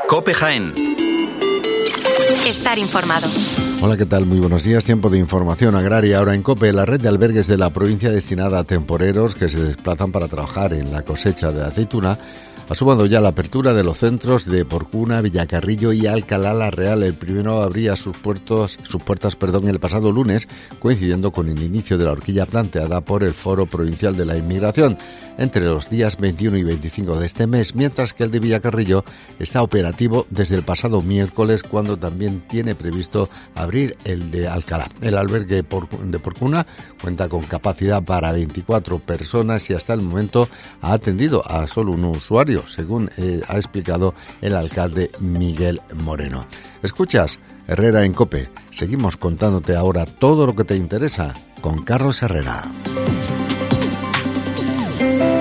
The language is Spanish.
COPE Jaén. Estar informado. Hola, ¿qué tal? Muy buenos días. Tiempo de información agraria. Ahora en COPE, la red de albergues de la provincia destinada a temporeros que se desplazan para trabajar en la cosecha de aceituna ha sumado ya la apertura de los centros de Porcuna, Villacarrillo y Alcalá la Real. El primero abría sus puertas el pasado lunes, coincidiendo con el inicio de la horquilla planteada por el Foro Provincial de la Inmigración entre los días 21 y 25 de este mes, mientras que el de Villacarrillo está operativo desde el pasado miércoles, cuando también tiene previsto abrir el de Alcalá. El albergue de Porcuna cuenta con capacidad para 24 personas y hasta el momento ha atendido a solo un usuario, según ha explicado el alcalde Miguel Moreno. Escuchas Herrera en COPE. Seguimos contándote ahora todo lo que te interesa con Carlos Herrera.